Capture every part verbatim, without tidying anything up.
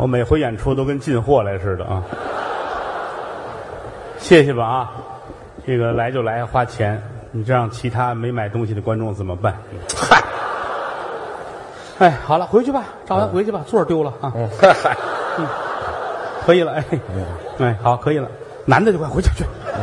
我每回演出都跟进货来似的啊。谢谢吧啊，这个来就来花钱，你这样其他没买东西的观众怎么办？ 嗨， 哎，好了，回去吧，照完回去吧，座儿丢了啊。 嗯，嗨， 嗯，可以了，哎，哎，好，可以了，男的就快回去去，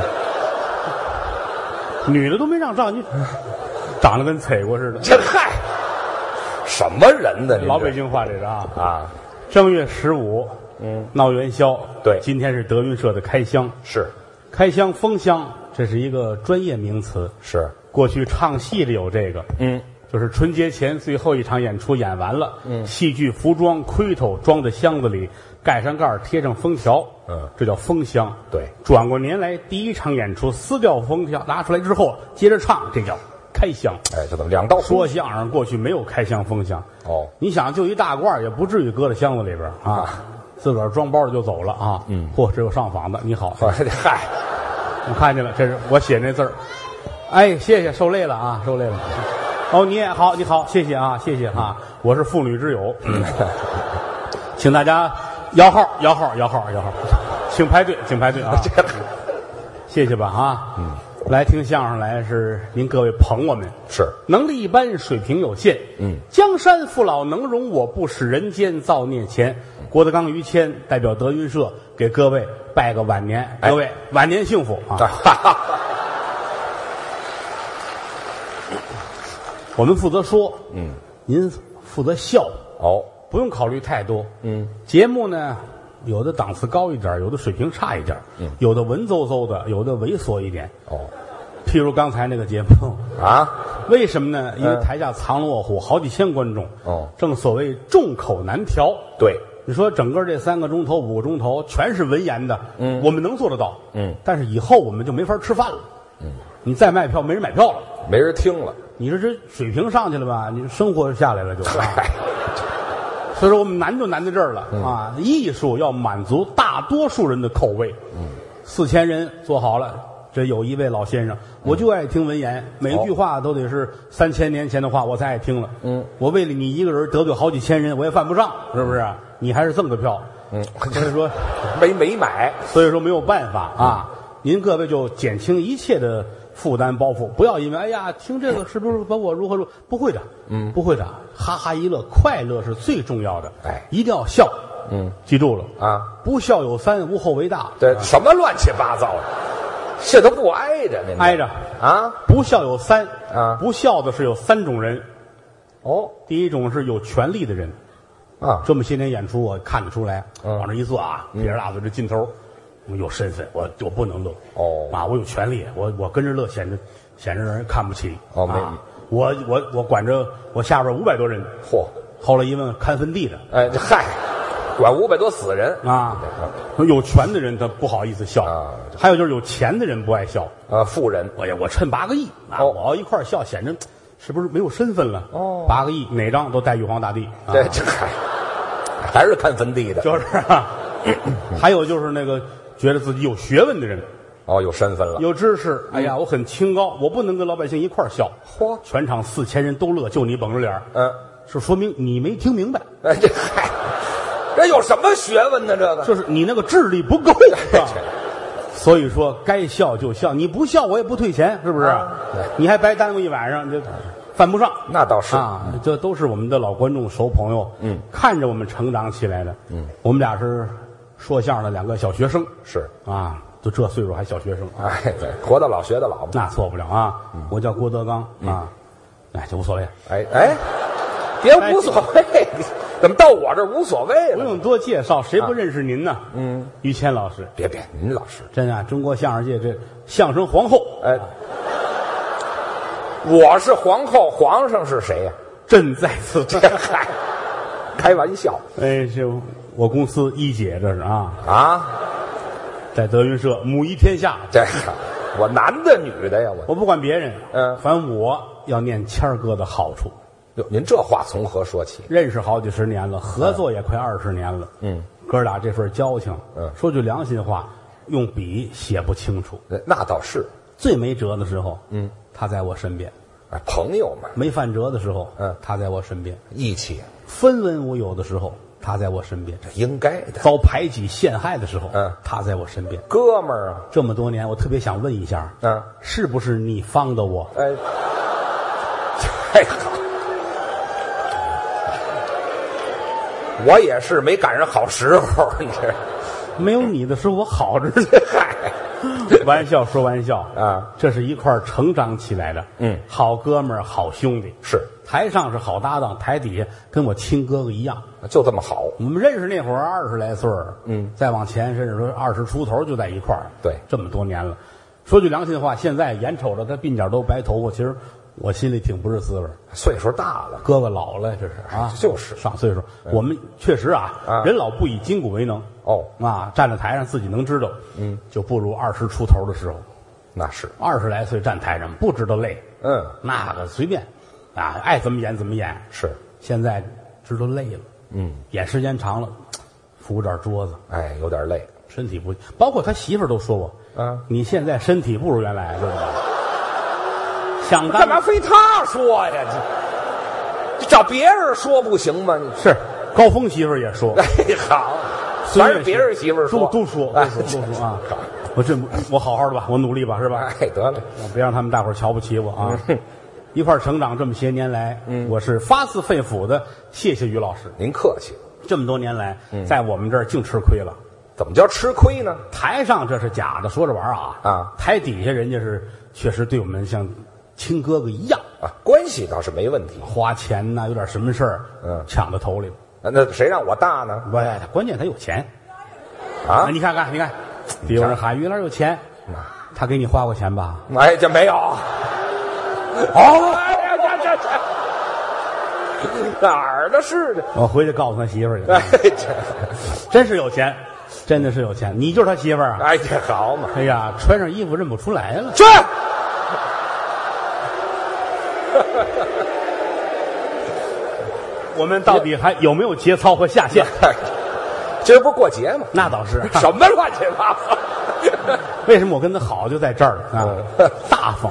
女的都没让照，你长得跟踩过似的。 这嗨，什么人呢？ 老北京话这是啊啊， 正月十五， 嗯， 闹元宵， 对， 今天是德云社的开箱， 是开箱封箱，这是一个专业名词， 是， 过去唱戏的有这个， 嗯， 就是春节前最后一场演出演完了， 嗯， 戏剧服装盔头装在箱子里，盖上盖儿贴上封条， 嗯， 这叫封箱。 对， 转过年来第一场演出撕掉封条拿出来之后接着唱，这叫开箱。 哎，这怎么两道说相声过去没有开箱封箱， 哦， 你想就一大罐儿也不至于搁在箱子里边儿啊，自个儿装包就走了啊。 嗯， 嚯，这有上访的，你好， 嗨， 我看见了，这是我写那字儿。哎，谢谢，受累了啊，受累了。哦，你也好，你好，谢谢啊，谢谢啊，我是妇女之友，嗯，请大家摇号，摇号，摇号，摇号，请排队，请排队啊，谢谢吧啊，嗯，来听相声来是您各位捧我们， 是能力一般，水平有限， 嗯， 江山父老能容我，不使人间造孽钱。郭德纲、于谦代表德云社给各位拜个晚年，各位晚年幸福啊！我们负责说， 嗯， 您负责笑， 哦， 不用考虑太多。 嗯， 节目呢，有的档次高一点，有的水平差一点， 嗯， 有的文绉绉的，有的猥琐一点。 哦， 譬如刚才那个节目啊， 为什么呢？因为台下藏龙卧虎，好几千观众。 哦， 正所谓众口难调。 对， 你说整个这三个钟头、五个钟头全是文言的， 嗯， 我们能做得到， 嗯， 但是以后我们就没法吃饭了， 嗯， 你再卖票没人买票了， 没人听了， 你说这水平上去了吧？你生活下来了就，啊、所以说我们难就难在这儿了、嗯、啊！艺术要满足大多数人的口味， 嗯， 四千人做好了。这有一位老先生，我就爱听文言，每一句话都得是三千年前的话，我才爱听了。 嗯， 我为了你一个人得罪好几千人，我也犯不上，是不是？你还是赠个票。 嗯， 所以说没没买， 所以说没有办法啊。您各位就减轻一切的负担包袱，不要因为哎呀听这个是不是把我如何如何？不会的，嗯，不会的，哈哈一乐，快乐是最重要的。 哎， 一定要笑。 嗯， 记住了啊， 不孝有三，无后为大。 对，什么乱七八糟的。这都不挨着，您挨着啊！ 不孝有三啊， 不孝的是有三种人。 哦， 第一种是有权利的人啊， 这么些年演出我看得出来， 嗯、 往这一坐啊，撇着大嘴这劲头，我有身份，我我不能乐。 哦， 啊，我有权利，我我跟着乐显得显得让人看不起。 哦，没， 啊、我我我管着我下边五百多人。 嚯！ 后来一问，看坟地的。 哎，嗨。管五百多死人啊！有权的人他不好意思笑啊， 还有就是有钱的人不爱笑啊。富人， 哎呀，我趁八个亿啊， 哦、 我要一块笑，显着是不是没有身份了？ 哦， 八个亿哪张都带玉皇大帝。 对，啊、这还还是看坟地的， 就是啊。还有就是那个觉得自己有学问的人， 哦，有身份了， 有知识。哎呀，我很清高，我不能跟老百姓一块笑。 嚯， 全场四千人都乐，就你绷着脸， 嗯， 是说明你没听明白。 哎，这嗨。这有什么学问呢？这个就是你那个智力不够，所以说该笑就笑，你不笑我也不退钱，是不是？啊、你还白耽误一晚上，这犯不上。 那倒是啊，这都是我们的老观众、熟朋友， 嗯， 看着我们成长起来的。 嗯， 我们俩是说相声的两个小学生， 是啊，就这岁数还小学生， 哎，对，活到老学到老， 那错不了啊。嗯、我叫郭德纲啊， 嗯、 哎，这无所谓。 哎哎，别无所谓。怎么到我这无所谓了？ 不用多介绍，谁不认识您呢？ 嗯， 于谦老师， 别别，您老师真啊，中国相声界这相声皇后。 哎，我是皇后，皇上是谁呀、啊？ 朕在此。 嗨，开玩笑。 哎，这我公司一姐这是啊啊， 在德云社母仪天下。 这个我男的女的呀？我我不管别人， 嗯， 反正我要念谦儿哥的好处。 哟，您这话从何说起？ 认识好几十年了，合作也快二十年了。 嗯， 哥俩这份交情， 嗯， 说句良心话，用笔写不清楚。 那倒是， 最没辙的时候， 嗯， 他在我身边。 啊，朋友嘛， 没犯辙的时候， 嗯， 他在我身边， 义气。 分文无有的时候， 他在我身边； 这应该的。 遭排挤陷害的时候， 嗯， 他在我身边。 哥们儿啊， 这么多年，我特别想问一下， 嗯， 是不是你帮的我？ 哎，太好，我也是没赶上好时候，你这没有你的时候我好着呢。 嗨， 玩笑说玩笑啊， 这是一块儿成长起来的， 嗯， 好哥们儿，好兄弟。 是台上是好搭档，台底下跟我亲哥哥一样。 就这么好。 我们认识那会儿二十来岁儿， 嗯， 再往前甚至说二十出头就在一块儿。 对， 这么多年了。说句良心话，现在眼瞅着他鬓角都白头发，其实我心里挺不是滋味儿。 岁数大了， 哥哥老了，这是啊， 就是上岁数。我们确实啊， 啊人老不以筋骨为能。 哦， 啊，站在台上自己能知道， 嗯， 就不如二十出头的时候。 那是， 二十来岁站台上不知道累， 嗯， 那个随便，啊，爱怎么演怎么演。 是， 现在知道累了， 嗯， 演时间长了，扶点桌子， 哎，有点累， 身体不。包括他媳妇儿都说我， 啊， 你现在身体不如原来，知道吧？想当干嘛非他说呀？这找别人说不行吗？ 是高峰媳妇儿也说， 哎，好，全是别人媳妇儿说， 都都说，都说，都说啊。我这我好好的吧，我努力吧，是吧？ 哎，得了， 别让他们大伙儿瞧不起我啊！一块儿成长这么些年来， 嗯， 我是发自肺腑的谢谢于老师。 您客气。 这么多年来， 嗯， 在我们这儿净吃亏了。 怎么叫吃亏呢？ 台上这是假的，说着玩啊啊！ 台底下人家是确实对我们像亲哥哥一样啊，关系倒是没问题。 花钱呐，有点什么事儿， 嗯， 抢到头里了。 那谁让我大呢？ 不，关键他有钱啊！ 你看看，你看，比有人喊于老师有钱，他给你花过钱吧？ 哎，这没有。哦，哎呀，这这这哪儿的是的？ 我回去告诉他媳妇儿去。 哎，这真是有钱，真的是有钱。你就是他媳妇儿啊？ 哎，这好嘛！ 哎呀，穿上衣服认不出来了。 这， 我们到底还有没有节操和下限？ 今儿不是过节吗？ 那倒是。 什么乱七八糟？ 为什么我跟他好就在这儿啊？大方。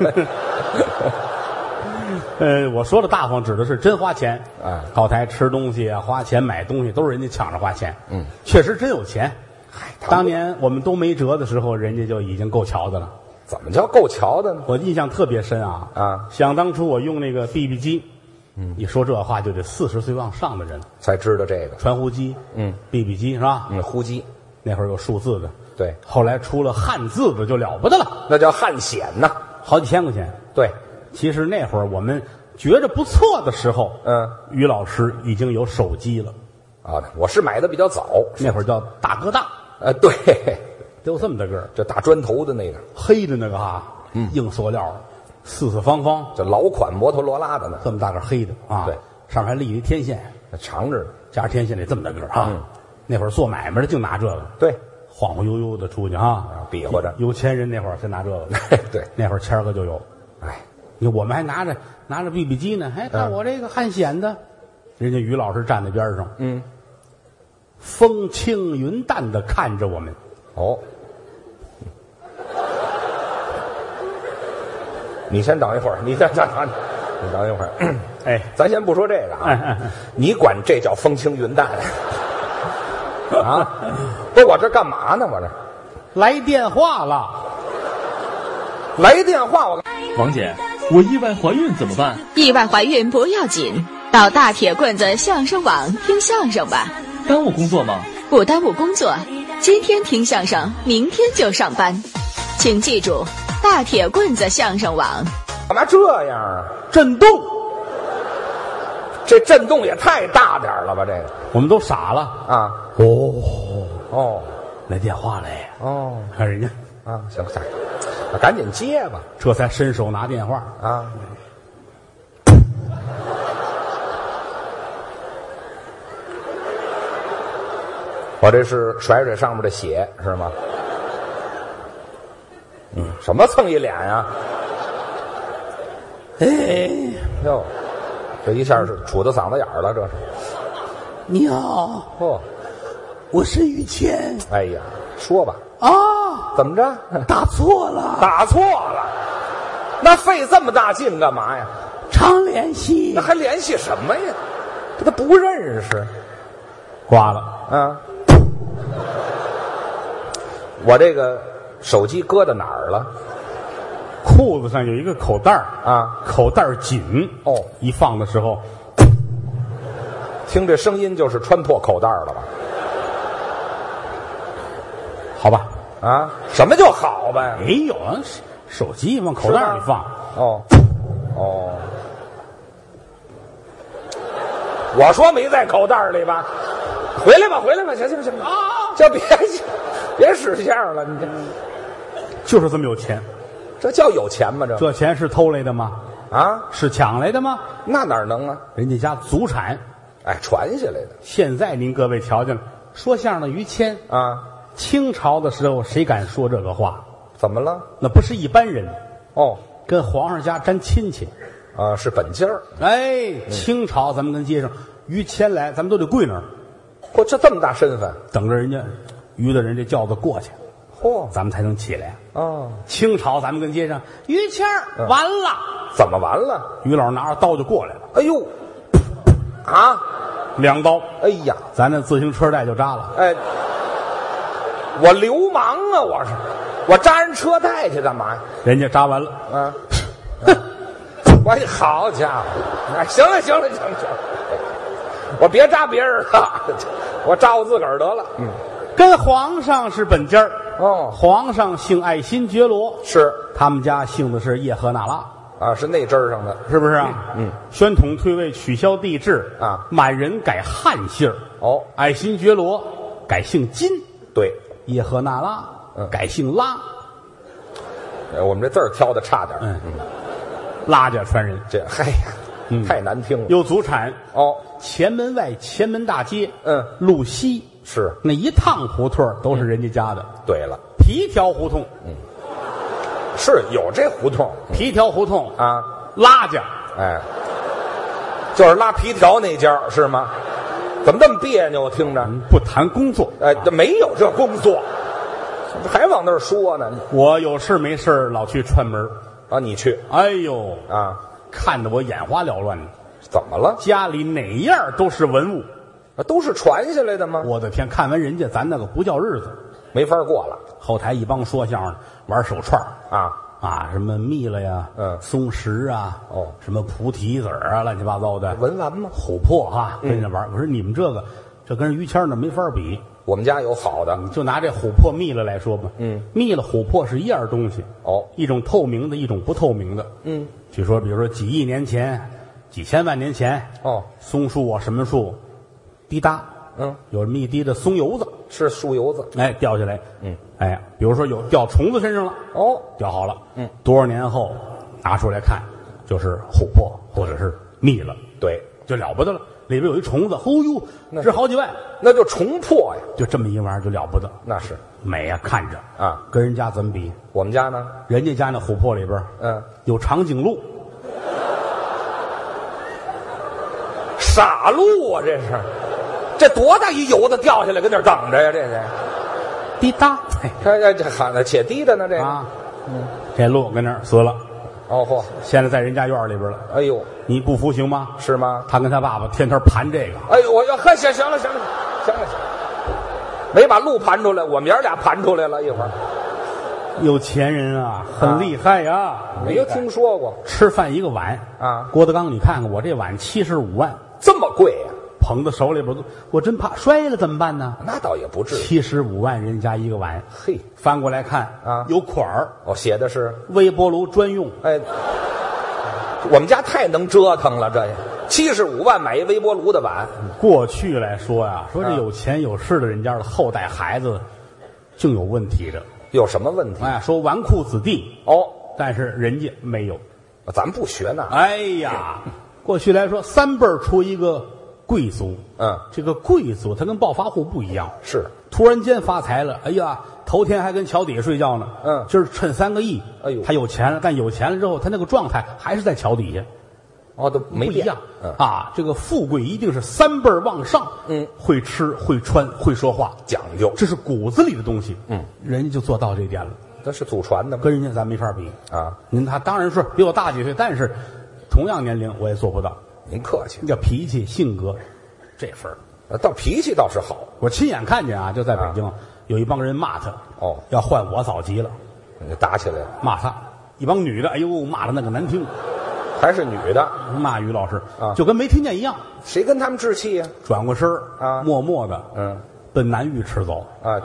呃，我说的大方指的是真花钱啊， 靠台吃东西啊，花钱买东西都是人家抢着花钱。 嗯， 确实真有钱。当年我们都没辙的时候，人家就已经够瞧的了。 怎么叫够瞧的呢？ 我印象特别深啊啊！ 想当初我用那个 B B 机，嗯，一说这话就得四十岁往上的人才知道这个传呼机， 嗯 ，B B 机是吧？ 嗯，呼机那会儿有数字的， 对， 后来出了汉字的就了不得了， 那叫汉显呐， 好几千块钱。 对， 其实那会儿我们觉着不错的时候， 嗯， 于老师已经有手机了啊，我是买的比较早， 那会儿叫大哥大， 呃，对， 得有这么大个儿， 这大砖头的那个， 黑的那个哈，嗯，硬塑料，四四方方， 这老款摩托罗拉的呢， 这么大个黑的啊， 对， 上面还立一天线， 长着呢， 加上天线得这么大个儿啊， 嗯， 那会儿做买卖的净拿这个， 对， 晃晃悠悠的出去啊， 比划着， 有钱人那会儿才拿这个， 对， 那会儿谦儿哥就有， 哎， 你我们还拿着拿着 B B 机呢，哎，看我这个汉显的，人家于老师站在边上， 嗯， 风轻云淡的看着我们， 哦，你先等一会儿，你先等等，你等一会儿， 哎， 咱先不说这个啊， 哎哎哎你管这叫风轻云淡啊？不是我这干嘛呢？我这来电话了， 来电话，我王姐，我意外怀孕怎么办？ 意外怀孕不要紧，到大铁棍子相声网听相声吧。 耽误工作吗？ 不耽误工作，今天听相声，明天就上班。请记住，大铁棍子相声网。 干嘛这样啊？ 震动， 这震动也太大点了吧？这个我们都傻了啊！ 哦哦来电话嘞， 哦看人家啊，行行，赶紧接吧这才伸手拿电话， 啊！我这是甩甩上面的血是吗？嗯，什么蹭一脸呀、啊？ 哎， 哟，这一下是杵到嗓子眼儿了，这是。 你好， 哦， 我是于谦哎呀，说吧， 啊， 怎么着？ 打错了， 打错了，那费这么大劲干嘛呀？ 常联系那还联系什么呀？这他不认识。 挂了。 啊，我这个手机搁到哪儿了？ 裤子上有一个口袋儿啊， 口袋紧哦， 一放的时候， 听这声音就是穿破口袋了吧？ 好吧？ 啊，什么叫好呗？ 没有啊，手机往口袋里放。 哦，哦，我说没在口袋里吧？回来吧，回来吧，行行行啊，就别别使相了，你这就是这么有钱， 这叫有钱吗？这这钱是偷来的吗？ 啊， 是抢来的吗？ 那哪能啊？ 人家家祖产。 哎，传下来的现在您各位瞧见了，说相声的于谦， 啊？ 清朝的时候谁敢说这个话？ 怎么了？ 那不是一般人， 哦， 跟皇上家沾亲戚。 啊，是本家儿。 哎，清朝咱们跟街上于谦来，咱们都得跪那儿， 嚯，这这么大身份？ 等着人家于的人这轿子过去， 嚯， 咱们才能起来。 哦， 清朝咱们跟街上于谦儿嗯完了， 怎么完了？ 于老师拿着刀就过来了， 哎呦，啊， 两刀， 哎呀， 咱那自行车带就扎了。 哎，我流氓啊！我是，我扎人车带去干嘛呀？ 人家扎完了， 啊，我好家伙！哎，行了行了行了行了，我别扎别人了，我扎我自个儿得了。嗯， 跟皇上是本家儿。 哦， 皇上姓爱新觉罗， 是他们家姓的是叶赫那拉， 啊，是那针儿上的。 是不是啊？ 嗯， 宣统退位，取消帝制啊， 满人改汉姓儿， 哦， 爱新觉罗改姓金， 对， 叶赫那拉嗯改姓拉， 哎我们这字儿挑的差点儿。 嗯，拉家传人， 这嗨呀， 嗯太难听了。 有祖产。 哦， 前门外前门大街， 嗯， 路西是那一趟胡同儿都是人家家的。 对了， 皮条胡同， 是有这胡同皮条胡同啊。 拉家， 哎，就是拉皮条那家是吗？怎么这么别扭？听着， 不谈工作。 哎，这没有这工作，还往那儿说呢？ 我有事没事老去串门。 啊，你去哎呦， 啊？ 看得我眼花缭乱的。 怎么了？ 家里哪样都是文物， 啊都是传下来的吗？ 我的天！看完人家，咱那个不叫日子。 没法过了后台一帮说相声的玩手串儿啊！ 啊，什么蜜了呀， 嗯松石啊， 哦什么菩提子儿啊，乱七八糟的文玩吗？ 琥珀哈，跟着玩。我说你们这个，这跟于谦儿那没法比。 我们家有好的就拿这琥珀蜜了来说吧， 嗯， 蜜了琥珀是一样东西， 哦， 一种透明的，一种不透明的。 嗯， 据说，比如说几亿年前、几千万年前， 哦， 松树啊，什么树，滴答， 嗯， 有这么一滴的松油子， 是树油子哎，掉下来， 嗯， 哎，比如说有掉虫子身上了， 哦， 掉好了， 嗯， 多少年后拿出来看，就是琥珀或者是蜜了， 对， 就了不得了，里边有一虫子，哦呦， 那值好几万， 那就重破呀， 就这么一玩意儿就了不得， 那是美啊，看着啊， 跟人家怎么比？ 我们家呢， 人家家那琥珀里边， 嗯， 有长颈鹿， 傻鹿啊，这是，这多大一油子掉下来，跟那儿等着呀，这是， 滴答，哎这这这喊的且低的呢，这个， 啊，这鹿跟那儿死了， 哦嚯， 现在在人家院里边了， 哎呦， 你不服行吗？ 是吗？ 他跟他爸爸天天盘这个， 哎呦，我要呵，行行了，行了，行了，行了，没把鹿盘出来，我们爷儿俩盘出来了一会儿， 有钱人啊，很厉害呀、 没有听说过吃饭一个碗啊， 郭德纲，你看看我这碗七十五万， 这么贵呀、 捧在手里边，我真怕摔了怎么办呢？ 那倒也不至于。 七十五万人家一个碗， 嘿， 翻过来看啊有款儿， 我写的是， 微波炉专用， 哎，我们家太能折腾了，这也七十五万买一微波炉的碗， 过去来说呀、说这啊有钱有势的人家的后代孩子，竟有问题的。 有什么问题？ 哎，说纨绔子弟， 哦， 但是人家没有。 咱不学那， 哎呀，过去来说，三辈儿出一个贵族， 嗯， 这个贵族他跟暴发户不一样， 是， 突然间发财了，哎呀，头天还跟桥底下睡觉呢， 嗯今儿趁三个亿， 哎呦他有钱了，但有钱了之后，他那个状态还是在桥底下， 哦，都没变不一样， 嗯， 啊，这个富贵一定是三辈儿往上， 嗯， 会吃会穿会说话， 讲究， 这是骨子里的东西， 嗯， 人家就做到这一点了， 那是祖传的吗？ 跟人家咱没法比。 啊， 您他当然是比我大几岁，但是同样年龄我也做不到。 您客气， 叫脾气性格这份儿倒脾气倒是好。 我亲眼看见啊，就在北京、啊、有一帮人骂他， 哦， 要换我早急了， 就打起来了， 骂他。一帮女的，哎呦，骂的那个难听， 还是女的骂于老师啊， 就跟没听见一样。 谁跟他们置气呀、啊？ 转过身啊， 默默的， 嗯， 奔南浴池走啊。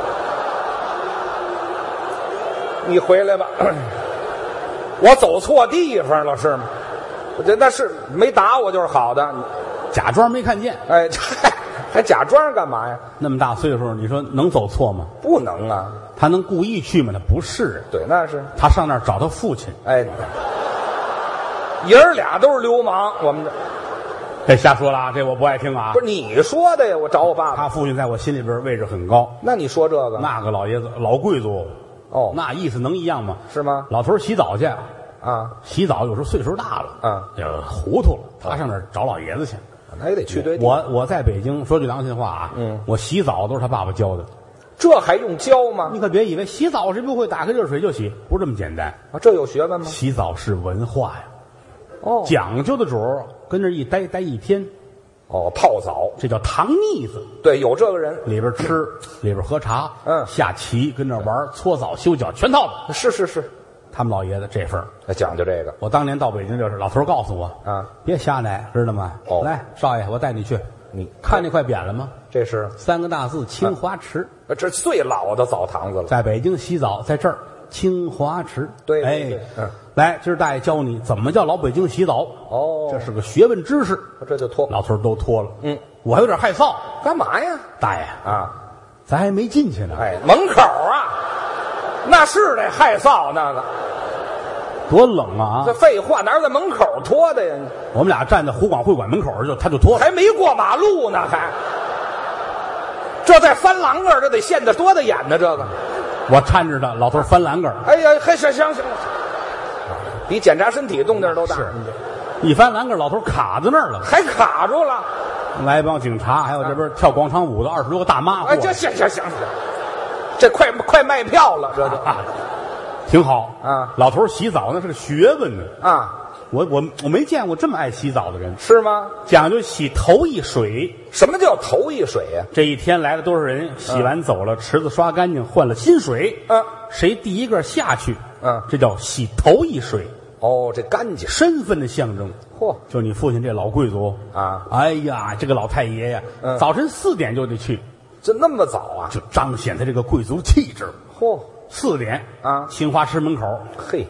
你回来吧，我走错地方了是吗？我觉得那是没打我就是好的， 假装没看见。 哎，还假装干嘛呀？ 那么大岁数，你说能走错吗？ 不能啊。 他能故意去吗？他不是。 对，那是他上那儿找他父亲。 哎，爷儿俩都是流氓，我们这这瞎说了啊！这我不爱听啊。 不是你说的呀，我找我爸爸。 他父亲在我心里边位置很高。 那你说这个？ 那个老爷子老贵族哦， 那意思能一样吗？ 是吗？ 老头洗澡去啊， 洗澡有时候岁数大了， 啊， 呃，糊涂了，他上那儿找老爷子去。 那也得去对地。 我我在北京，说句良心话啊， 嗯， 我洗澡都是他爸爸教的。 这还用教吗？ 你可别以为洗澡谁不会，打开热水就洗，不是这么简单啊！这有学问吗？ 洗澡是文化呀， 哦， 讲究的主儿，跟那一待待一天， 哦，泡澡， 这叫糖腻子。 对，有这个人， 里边吃，里边喝茶， 嗯， 下棋，跟那玩，搓澡、修脚，全套的。 是是是， 他们老爷子这份儿讲究这个。 我当年到北京就是，老头告诉我啊， 别瞎来，知道吗？ 哦， 来，少爷，我带你去。 你看那块匾了吗？ 这是三个大字：清华池。 啊，这最老的澡堂子了。 在北京洗澡，在这儿清华池。 对，对对哎， 嗯， 来，今儿大爷教你怎么叫老北京洗澡。 哦， 这是个学问知识。 这就脱， 老头都脱了。 嗯， 我还有点害臊。 干嘛呀？ 大爷啊， 咱还没进去呢。 哎，门口啊，那是得害臊那个。 多冷啊！ 这废话，哪有在门口脱的呀？ 我们俩站在湖广会馆门口就他就脱了， 还没过马路呢，还这在翻栏杆，这得现得多大眼呢？这个我搀着他，老头翻栏杆。 哎呀，还行行行，比检查身体动静都大。 是，一翻栏杆，老头卡在那儿了， 还卡住了。 来一帮警察，还有这边跳广场舞的二十多个大妈。 哎，这行行行行，这快快卖票了，这就。 啊挺好啊！ 老头洗澡那是个学问呢啊！ 我我我没见过这么爱洗澡的人， 是吗？ 讲究洗头一水。 什么叫头一水呀、啊？ 这一天来了多少人？洗完走了，嗯、池子刷干净，换了新水。 嗯， 谁第一个下去？ 嗯， 这叫洗头一水。 哦，这干净， 身份的象征。 嚯， 就你父亲这老贵族啊！ 哎呀，这个老太爷呀， 嗯、 早晨四点就得去， 这那么早啊？ 就彰显他这个贵族气质。 嚯！ 四点啊， 清华池门口， 嘿，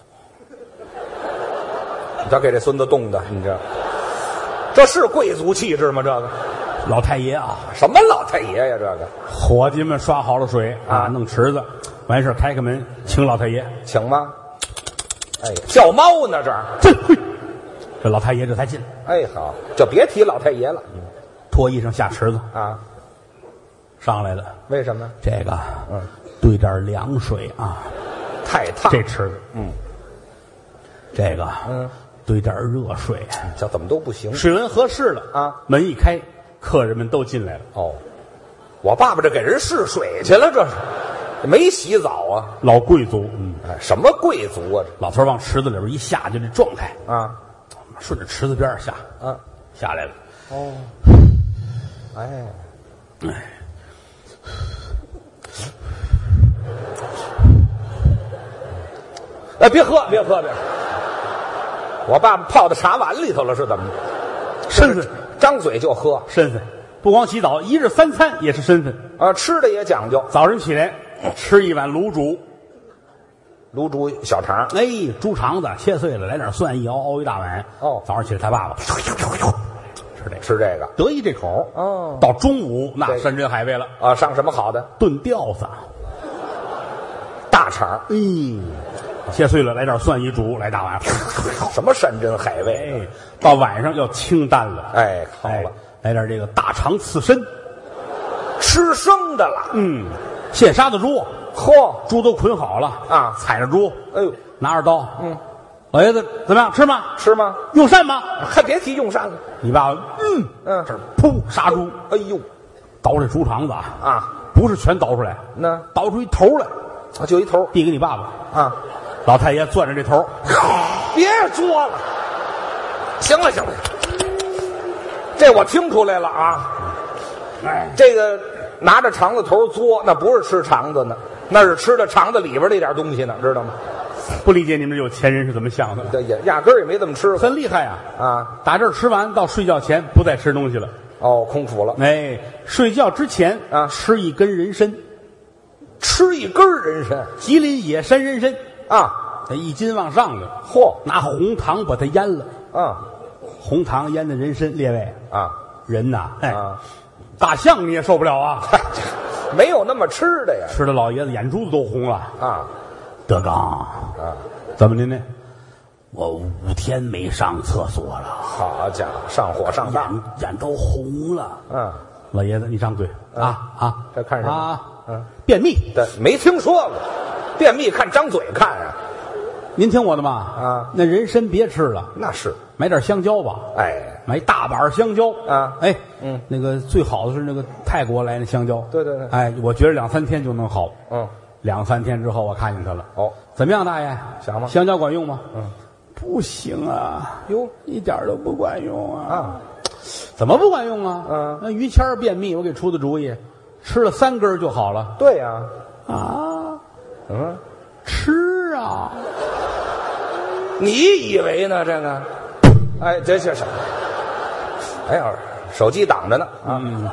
你瞧给这孙子冻的，你这这是贵族气质吗？这个老太爷啊， 什么老太爷呀？这个伙计们刷好了水啊， 啊弄池子，完事开开门请老太爷， 请吗？哎，叫猫呢这儿， 这这老太爷这才进。 哎，好，就别提老太爷了， 脱衣裳下池子啊， 上来了。 为什么？ 这个嗯。 兑点凉水啊， 太烫。 这池子， 嗯， 这个， 嗯， 兑点热水， 这怎么都不行。 水温合适了啊， 门一开，客人们都进来了。 哦，我爸爸这给人试水去了，这是没洗澡啊。 老贵族，嗯， 哎，什么贵族啊？这老头往池子里边一下，就这状态啊， 顺着池子边下， 啊， 下来了。 哦，哎， 哎。 哎，别喝，别喝，别喝！我爸爸泡到茶碗里头了，是怎么着？ 身份， 张嘴就喝， 身份。不光洗澡，一日三餐也是身份啊。吃的也讲究， 早晨起来吃一碗卤煮， 卤煮小肠， 哎，猪肠子切碎了，来点蒜，一熬熬一大碗。 哦， 早上起来他爸爸吃这个， 吃这个， 得意这口。 哦， 到中午那山珍海味了啊，上什么好的？ 炖吊子， 大肠， 嗯。切碎了，来点蒜一煮，来大碗， 什么山珍海味？ 哎，到晚上要清淡了， 哎，好了， 哎、来点这个大肠刺身， 吃生的了。 嗯，现杀的猪， 嚯， 猪都捆好了啊， 踩着猪， 哎呦， 拿着刀， 嗯， 老爷子怎么样？吃吗？ 吃吗？ 用膳吗？ 还别提用膳了。 你爸爸，嗯嗯， 这噗杀猪， 哎呦， 倒这猪肠子啊， 啊， 不是全倒出来， 那倒出一头来， 啊，就一头， 递给你爸爸啊。 老太爷攥着这头， 别作了，行了行了，这我听出来了啊， 哎， 这个拿着肠子头嘬，那不是吃肠子呢，那是吃的肠子里边那点东西呢，知道吗？ 不理解你们这有钱人是怎么想的， 这也压根儿也没这么吃过很厉害啊！ 啊。 打这儿吃完到睡觉前不再吃东西了。 哦，空腹了， 哎，睡觉之前啊吃一根人参， 吃一根人参吉林野山人参， 啊， 它一斤往上的， 嚯拿红糖把它腌了， 啊红糖腌的人参，列位啊人呐，哎， 啊， 大象你也受不了啊， 嗨，没有那么吃的呀吃的老爷子眼珠子都红了。 啊德刚， 啊！ 怎么的呢？我五天没上厕所了， 好家伙，上火上当， 眼眼都红了。 嗯， 老爷子，你张嘴啊啊！ 这看什么啊？ 嗯， 便秘。 对，没听说过，便秘看张嘴看啊， 您听我的吧啊， 那人参别吃了， 那是， 买点香蕉吧。 哎， 买大板香蕉啊哎， 嗯， 那个最好的是那个泰国来的香蕉。 对对对哎，我觉得两三天就能好。 嗯， 两三天之后我看见他了。 哦， 怎么样，大爷？ 想吗香蕉管用吗？ 嗯， 不行啊， 哟一点都不管用啊！ 啊， 怎么不管用啊？ 嗯那于谦儿便秘，我给出的主意，吃了三根儿就好了对呀， 啊！ 嗯， 吃啊！ 你以为呢？这个，哎，这这是，哎呀，手机挡着呢啊， 嗯，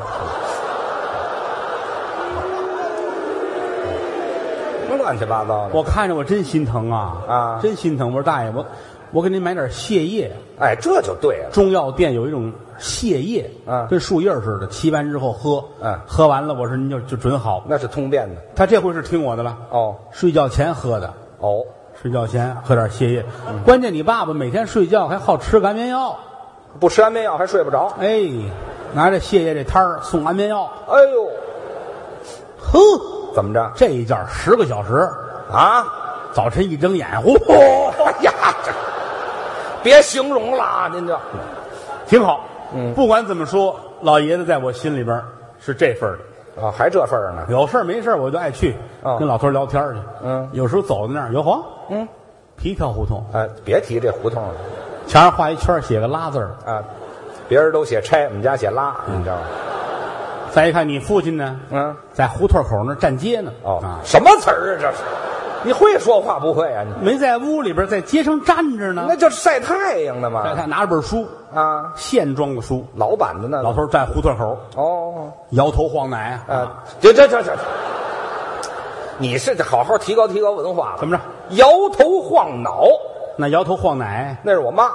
什么乱七八糟的？ 我看着我真心疼啊啊真心疼！我说大爷，我我给您买点泻叶， 哎，这就对了， 中药店有一种泻叶， 嗯跟树叶似的，沏完之后喝， 嗯喝完了，我说您就就准好。 那是通便的。 他这回是听我的了， 哦睡觉前喝的， 哦， 睡觉前喝点泻叶。 嗯关键你爸爸每天睡觉还好吃个安眠药， 不吃安眠药还睡不着。 哎，拿着泻叶这摊儿送安眠药， 哎呦， 呵， 怎么着这一觉十个小时， 啊？ 早晨一睁眼，呼， 哎呀，这别形容了啊，您这挺好。 嗯不管怎么说，老爷子在我心里边是这份儿的。 啊，还这份儿呢？ 有事儿没事儿我就爱去哦跟老头儿聊天儿去。 嗯有时候走到那儿，哟呵， 嗯， 皮条胡同， 哎，别提这胡同了墙上画一圈儿，写个拉字儿。 啊，别人都写拆，我们家写拉，你知道吗？ 再一看你父亲呢， 嗯， 在胡同口那儿站街呢。 哦， 啊， 什么词儿啊？这是？你会说话不会啊？你没在屋里边，在街上站着呢那。就是晒太阳的在嘛。 他拿着本书， 啊， 线装的书。 老板的那老头儿站胡同口， 哦， 摇头晃脑啊。 啊，这这这这，你是得好好提高提高文化了。 怎么着？ 摇头晃脑， 那摇头晃脑， 那是我妈。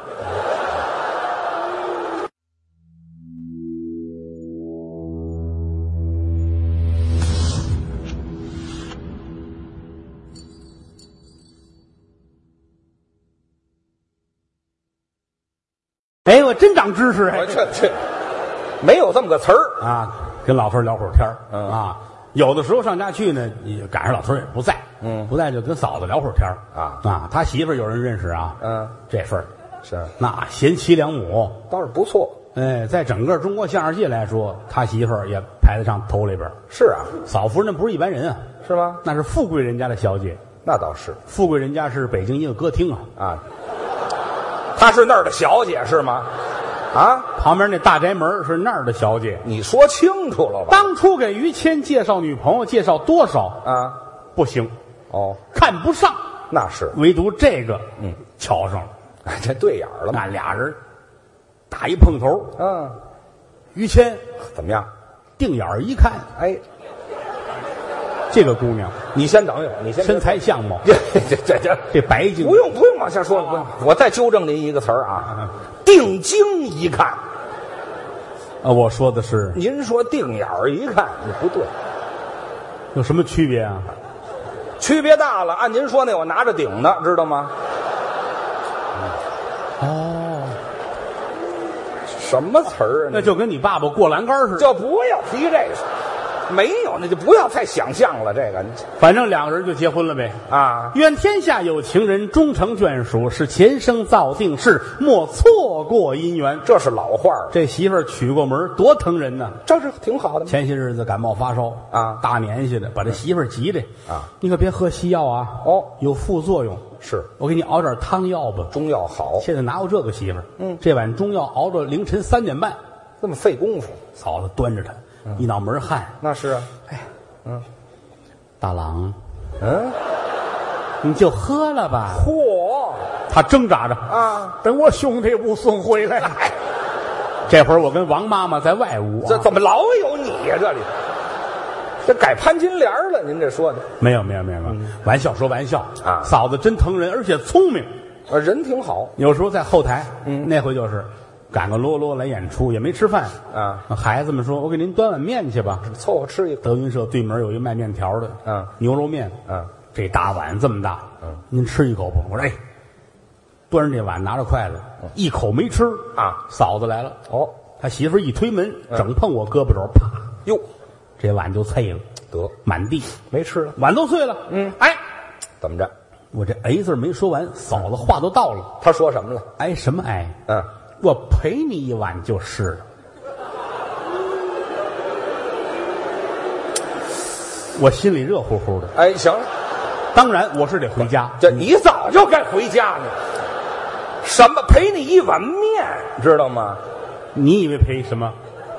哎，我真长知识哎我。这这没有这么个词儿。 啊，跟老头儿聊会儿天儿嗯啊，有的时候上家去呢，你赶上老头儿也不在， 嗯不在就跟嫂子聊会儿天儿啊啊，他媳妇儿有人认识啊， 嗯， 这份儿是， 那贤妻良母， 倒是不错。 哎，在整个中国相声界来说，他媳妇儿也排得上头里边儿。 是啊， 嫂夫人那不是一般人啊， 是吗？ 那是富贵人家的小姐， 那倒是富贵人家是北京一个歌厅啊， 啊。她是那儿的小姐是吗？啊， 旁边那大宅门是那儿的小姐。 你说清楚了吧？ 当初给于谦介绍女朋友，介绍多少啊， 不行， 哦， 看不上， 那是， 唯独这个嗯， 瞧上了。 哎，这对眼儿了嘛？ 那俩人打一碰头， 嗯， 于谦怎么样？ 定眼儿一看， 哎， 这个姑娘你先等一会儿，你先身材相貌， 这这这这这白净， 不用不用往下说了，不用，我再纠正您一个词儿啊，定睛一看。 啊，我说的是您说定眼儿一看，你不对， 有什么区别啊？ 区别大了。按您说那，我拿着顶呢，知道吗？ 哦， 什么词儿啊？ 那就跟你爸爸过栏杆似的。 就不要提这个，没有，那就不要太想象了。这个反正两个人就结婚了呗。 啊， 愿天下有情人终成眷属，是前生造定事，莫错过姻缘。 这是老话儿， 这媳妇儿娶过门，多疼人呐！ 这是挺好的。 前些日子感冒发烧啊大年纪的，把这媳妇儿急的啊！ 你可别喝西药啊， 哦， 有副作用。 是我给你熬点汤药吧。 中药好， 现在哪有这个媳妇儿？ 嗯这碗中药熬到凌晨三点半， 这么费功夫。 嫂子端着它， 嗯、一脑门汗。 那是啊， 哎，嗯，大郎， 嗯， 你就喝了吧。 嚯， 他挣扎着啊， 等我兄弟武松回来。这会儿我跟王妈妈在外屋、啊， 这怎么老有你呀、啊？这里。这改潘金莲了，您这说的没有没有没有没有、嗯，玩笑说玩笑啊！ 嫂子真疼人，而且聪明， 啊，人挺好。 有时候在后台， 嗯， 那回就是赶个啰啰来演出，也没吃饭啊。 孩子们说：“我给您端碗面去吧， 凑合吃一个。” 德云社对门有一卖面条的， 嗯， 牛肉面， 嗯， 这大碗这么大， 嗯， 您吃一口不？我说：“哎，端着这碗，拿着筷子，嗯、一口没吃啊。” 嫂子来了， 哦， 他媳妇一推门， 嗯、 整碰我胳膊肘，啪， 哟， 这碗就碎了。 得满地没吃了， 碗都碎了。 嗯， 哎， 怎么着？ 我这哎字没说完，嫂子话都到了。 他说什么了？ 哎什么哎？ 嗯， 我陪你一碗就是了。我心里热乎乎的。 哎，行了， 当然我是得回家。 这你早就该回家呢。什么陪你一碗面，知道吗？ 你以为陪什么？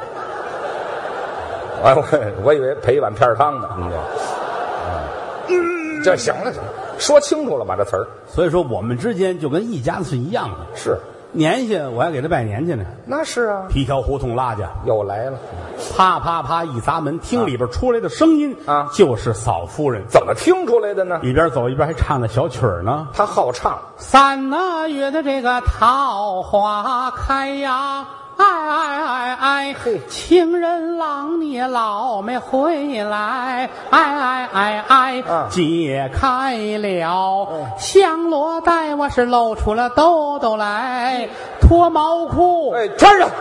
我我以为陪一碗片汤呢。嗯，嗯，这行了，行了，说清楚了吧这词儿。 所以说我们之间就跟一家子是一样的。 是年下我还给他拜年去呢。 那是啊， 皮条胡同拉家又来了， 啪啪啪一砸门，听里边出来的声音啊， 就是嫂夫人。 怎么听出来的呢？ 一边走一边还唱的小曲儿呢。 他好唱。 三个月的这个桃花开呀。哎哎哎哎，情人郎你老没回来，哎哎哎哎， 啊、 解开了、嗯、香罗带，我是露出了兜兜来，脱毛裤， 哎，穿上。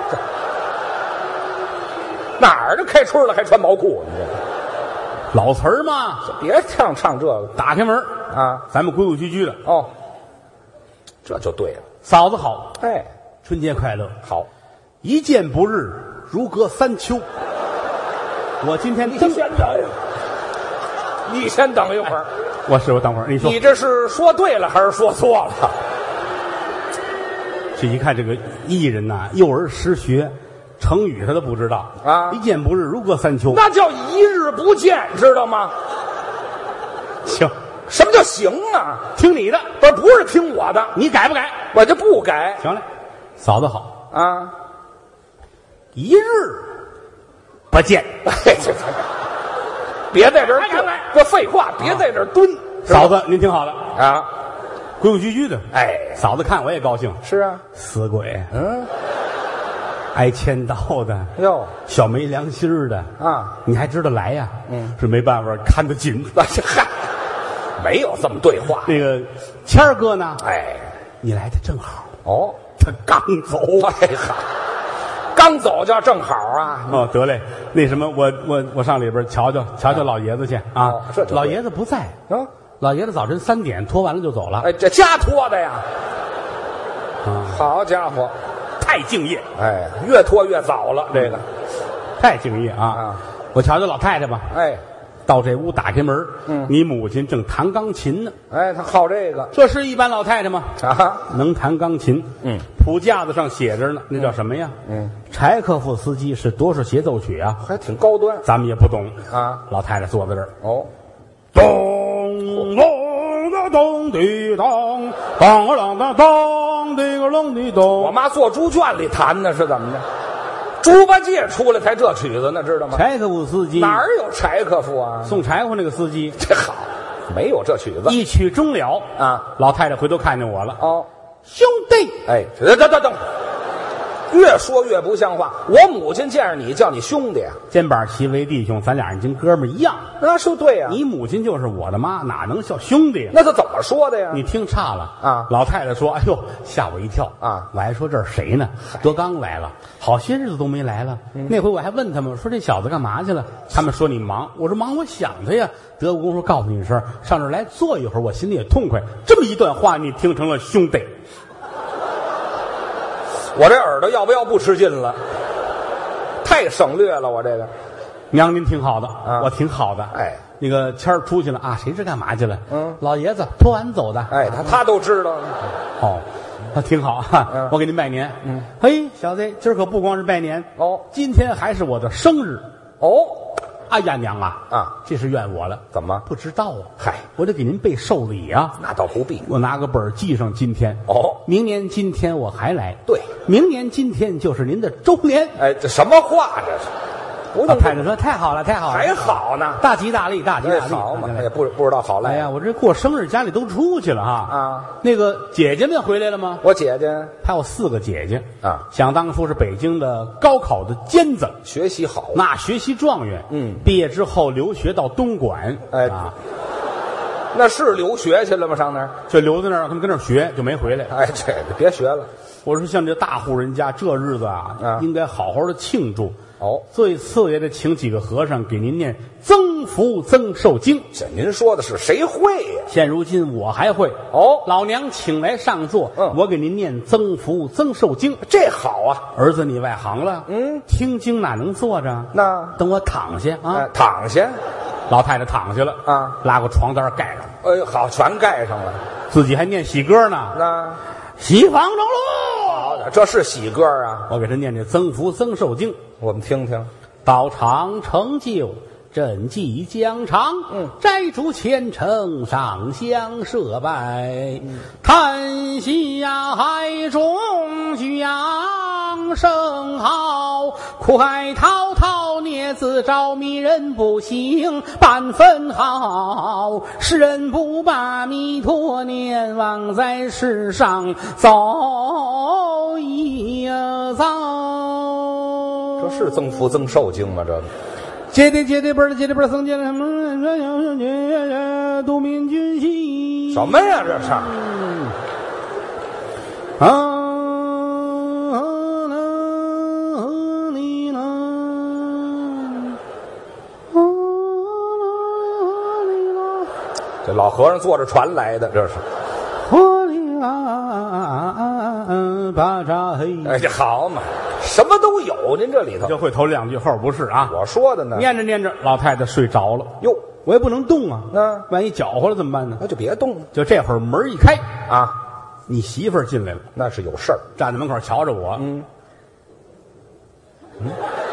哪儿都开春了还穿毛裤？你这老词儿嘛， 别唱唱这个。 打开门啊， 咱们规规矩矩的哦，这就对了。 嫂子好， 哎， 春节快乐， 好。 一见不日，如隔三秋。我今天你先等，你先等一会儿。 哎、我是我等会儿，你说你这是说对了还是说错了？ 这一看这个艺人呐、啊，幼儿失学，成语他都不知道啊！ 一见不日，如隔三秋， 那叫一日不见，知道吗？ 行， 什么叫行啊？ 听你的， 不是不是听我的， 你改不改？ 我就不改。 行了，嫂子好啊。 一日不见， 哎，这别在这儿蹲，这废话，别在这儿蹲。 嫂子，您挺好的啊， 规规矩矩的。 哎， 嫂子看我也高兴。 是啊， 死鬼， 嗯， 挨千刀的哟， 小没良心的啊， 你还知道来呀？ 嗯， 是没办法，看得紧。 嗨，没有这么对话。 那个谦儿哥呢？ 哎， 你来的正好。 哦， 他刚走。 哎哈。刚走就正好啊！ 哦，得嘞，那什么，我我我上里边瞧瞧瞧瞧老爷子去啊！ 哦、这老爷子不在啊， 老爷子早晨三点拖完了就走了。 哎，这家拖的呀！ 啊， 好家伙， 太敬业！ 哎，越拖越早了，这个太敬业啊！ 啊， 我瞧瞧老太太吧。 哎， 到这屋打开门， 嗯， 你母亲正弹钢琴呢。 哎，她好这个， 这是一般老太太吗？ 啊， 能弹钢琴。 嗯， 谱架子上写着呢，那叫什么呀？ 嗯， 柴可夫斯基是多少协奏曲啊？ 还挺高端。 咱们也不懂啊。 老太太坐在这儿， 哦， 咚咚的咚的咚，当个啷当当的个啷的咚。 我妈坐猪圈里弹的，是怎么着？猪八戒出来才这曲子呢，知道吗？ 柴可夫斯基哪儿有柴可夫啊？ 送柴火那个司机， 这好，没有这曲子。 一曲终了啊， 老太太回头看见我了。 哦， 兄弟， 哎，等等等等，越说越不像话。我母亲见着你叫你兄弟啊， 肩膀齐为弟兄，咱俩人跟哥们儿一样。 那说对呀、啊。 你母亲就是我的妈，哪能叫兄弟呀？ 那他怎么说的呀？ 你听差了啊！ 老太太说：“哎呦，吓我一跳啊！” 我还说这是谁呢？德刚来了，好些日子都没来了。嗯、那回我还问他们说这小子干嘛去了？他们说你忙。我说忙，我想他呀。德国公说告诉你一声，上这儿来坐一会儿，我心里也痛快。这么一段话，你听成了兄弟。 我这耳朵要不要不吃劲了？太省略了，我这个娘您挺好的， 啊、 我挺好的。 哎， 那个谦儿出去了啊，谁知干嘛去了？ 嗯， 老爷子拖完走的。 哎，他他都知道。 哦，他挺好哈、 嗯。 我给您拜年。 嗯， 嘿，小子，今儿可不光是拜年哦， 今天还是我的生日。 哦， 哎呀娘啊啊， 这是怨我了。 怎么？ 不知道啊？ 嗨， 我得给您备寿礼啊。 那倒不必。 我拿个本儿记上今天。 哦， 明年今天我还来。 对， 明年今天就是您的周年。 哎，这什么话这是？不老太太说：“太好了，太好了， 还好呢， 大吉大利，大吉大利， 好嘛， 大吉大利也不不知道好赖。 哎呀，我这过生日家里都出去了哈啊！ 那个姐姐们回来了吗？ 我姐姐她有四个姐姐啊， 想当初是北京的高考的尖子， 学习好， 那学习状元。 嗯， 毕业之后留学到东莞， 哎啊， 那是留学去了吗？上那儿就留在那儿，他们跟那儿学就没回来。 哎，这个别学了。 我说像这大户人家，这日子啊， 啊应该好好的庆祝。 哦， 最次也得请几个和尚给您念增福增寿经。 这您说的是谁会呀？ 现如今我还会哦， 老娘请来上座， 嗯我给您念增福增寿经。 这好啊。 儿子，你外行了， 嗯， 听经哪能坐着？ 那等我躺下啊！ 哎，躺下。 老太太躺下了啊， 拉个床单盖上， 哎呦，好，全盖上了。 自己还念喜歌呢。 那喜房中路， 好的，这是喜歌啊。 我给他念这增福增寿经。 我们听听。 道场成就，赈济疆场。 嗯， 摘竹虔诚，上香设拜。叹息呀，海中响声号，苦海滔滔，孽自招，迷人不醒半分好。世人不把弥陀念，枉在世上走一遭。 这是增福增寿经吗？这个接的接的本儿接的本儿僧接的什么度民军西什么呀？这是啊你呢这老和尚坐着船来的，这是。 巴扎嘿， 哎，这好嘛，什么都有，您这里头就会头两句后不是啊？ 我说的呢。 念着念着，老太太睡着了。 哟， 我也不能动啊， 那万一搅和了怎么办呢？ 那就别动了就这会儿门一开， 啊， 你媳妇儿进来了， 那是有事儿。 站在门口瞧着我， 嗯嗯，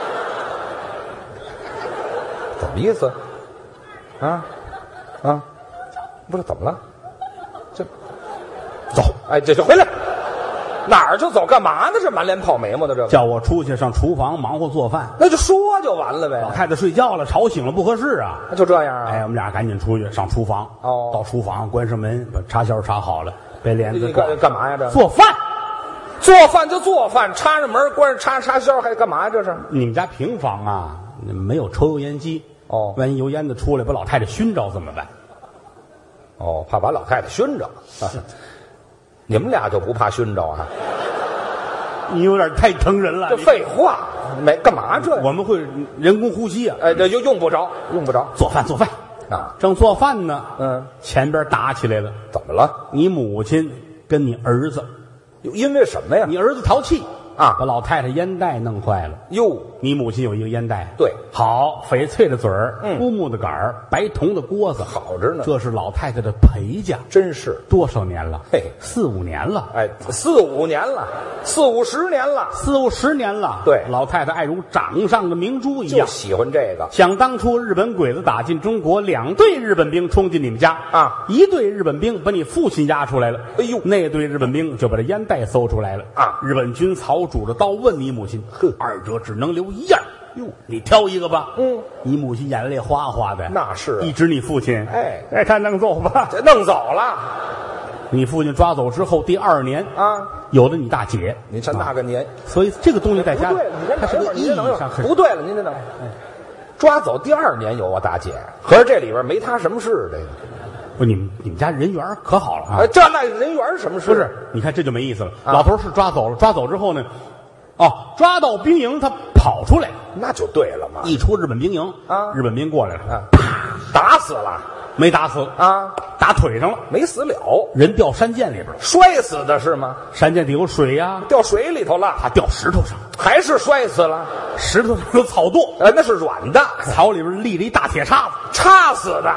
怎么意思？啊啊，不是怎么了？这走，哎，这就回来。哪儿就走？干嘛呢？这满脸跑眉毛的这个。 叫我出去上厨房忙活做饭。 那就说就完了呗。 老太太睡觉了，吵醒了不合适啊。 那就这样啊。 哎，我们俩赶紧出去上厨房。 哦， 到厨房关上门，把插销插好了，被帘子干干嘛呀？这做饭， 做饭就做饭，插着门关上插插销还干嘛呀？这是你们家平房啊，没有抽油烟机哦， 万一油烟子出来把老太太熏着怎么办？ 哦，怕把老太太熏着。啊你们俩就不怕熏着啊？ 你有点太疼人了。 这废话，没干嘛这？ 我们会人工呼吸啊。 哎，这就用不着，用不着。 做饭做饭啊， 正做饭呢， 嗯， 前边打起来了。 怎么了？ 你母亲跟你儿子， 因为什么呀？ 你儿子淘气啊， 把老太太烟袋弄坏了。 哟， 你母亲有一个烟袋， 对， 好翡翠的嘴儿， 嗯， 乌木的杆儿，白铜的锅子， 好着呢。 这是老太太的陪嫁， 真是多少年了？ 嘿， 四五年了。 哎，四五年了，四五十年了， 四五十年了。 对， 老太太爱如掌上的明珠一样， 就喜欢这个。 想当初日本鬼子打进中国，两队日本兵冲进你们家啊， 一队日本兵把你父亲押出来了， 哎呦， 那队日本兵就把这烟袋搜出来了啊。 日本军曹拄着刀问你母亲， 呵， 二者只能留一样。哟，你挑一个吧。 嗯， 你母亲眼泪哗哗的， 那是、啊、 一指你父亲， 哎哎，他弄走吧， 这弄走了。 你父亲抓走之后，第二年啊， 有了你大姐， 你瞧那个年， 所以这个东西在家， 不对了，你它是个意义上不对了，您这等会儿，抓走第二年有我大姐，可是这里边没他什么事，这个。 不，你们你们家人缘可好了啊！ 哎，这那人缘什么事？ 不是，你看这就没意思了。 啊、 老头是抓走了，抓走之后呢，哦，抓到兵营，他跑出来， 那就对了嘛。 一出日本兵营啊， 日本兵过来了， 啊，打死了， 没打死啊， 打腿上了， 没死了， 人掉山涧里边了， 摔死的是吗？ 山涧底有水呀、啊， 掉水里头了， 他掉石头上， 还是摔死了。 石头上有草垛， 呃，那是软的， 草里边立着一大铁叉子， 插死的。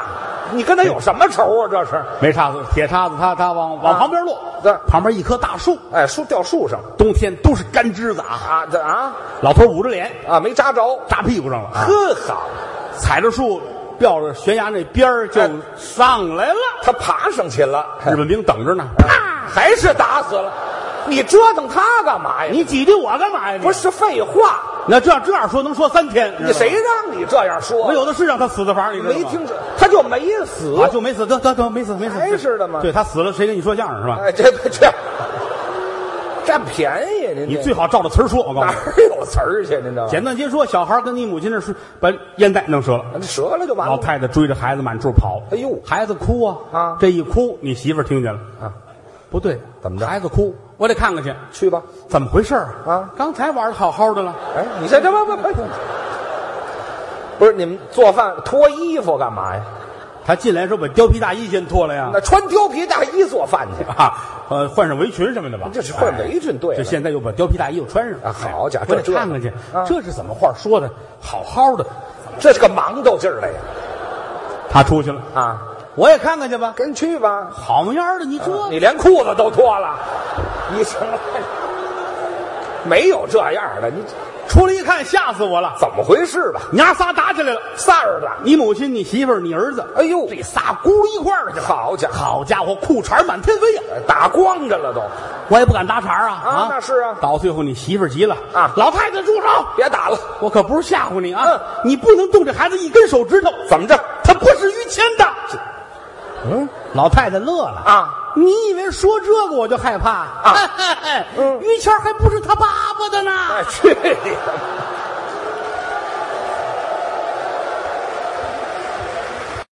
你跟他有什么仇啊？这是没叉子，铁叉子，他他往往旁边落。 对， 旁边一棵大树， 哎，树掉树上冬天都是干枝子啊。 啊，这啊老头捂着脸啊，没扎着， 扎屁股上了。啊呵好， 踩着树，吊着悬崖那边儿就哎上来了。 他爬上去了， 日本兵等着呢， 还是打死了。你折腾他干嘛呀？ 你挤兑我干嘛呀？你不是废话， 你要这样这样说，能说三天。 你谁让你这样说？ 我有的是让他死的法儿，你知道吗？ 没听说，他就没死啊，就没死，得得得，没死没死， 还是的吗对他死了，谁跟你说相声是吧？ 哎，这这这占便宜，您你这最好照着词儿说，我告诉哪你。 有词儿去？您知道吗？ 简短截说，小孩跟你母亲那是把烟袋弄折了， 折了就完了。 老太太追着孩子满处跑。 哎呦孩子哭啊啊这一哭，你媳妇儿听见了啊， 不对， 怎么着孩子哭，我得看看去， 去吧。 怎么回事儿啊刚才玩的好好的了， 哎，你这这不不不，不是你们做饭脱衣服干嘛呀？ 他进来的时候把貂皮大衣先脱了呀， 那穿貂皮大衣做饭去， 啊，呃，换上围裙什么的吧， 这是换围裙对了这现在又把貂皮大衣又穿上啊好家伙我得这这看看去啊， 这是怎么话说的？好好的， 这是个忙叨劲儿的呀！ 他出去了， 啊， 我也看看去吧， 跟去吧。 好模样的，你这你连裤子都脱了，你什么？没有这样的，你出来一看，吓死我了， 怎么回事吧？ 娘仨打起来了， 仨儿子， 你母亲、你媳妇儿、你儿子， 哎呦， 这仨咕噜一块儿去了， 好家伙， 好家伙，裤衩满天飞呀！ 打光着了都， 我也不敢搭茬啊啊那是啊到最后你媳妇儿急了啊老太太住手！ 别打了， 我可不是吓唬你啊， 嗯你不能动这孩子一根手指头， 怎么着？ 他不是于谦的。 嗯老太太乐了啊！ 你以为说这个我就害怕啊？ 嗯于谦还不是他爸爸的呢。 哎，去你的！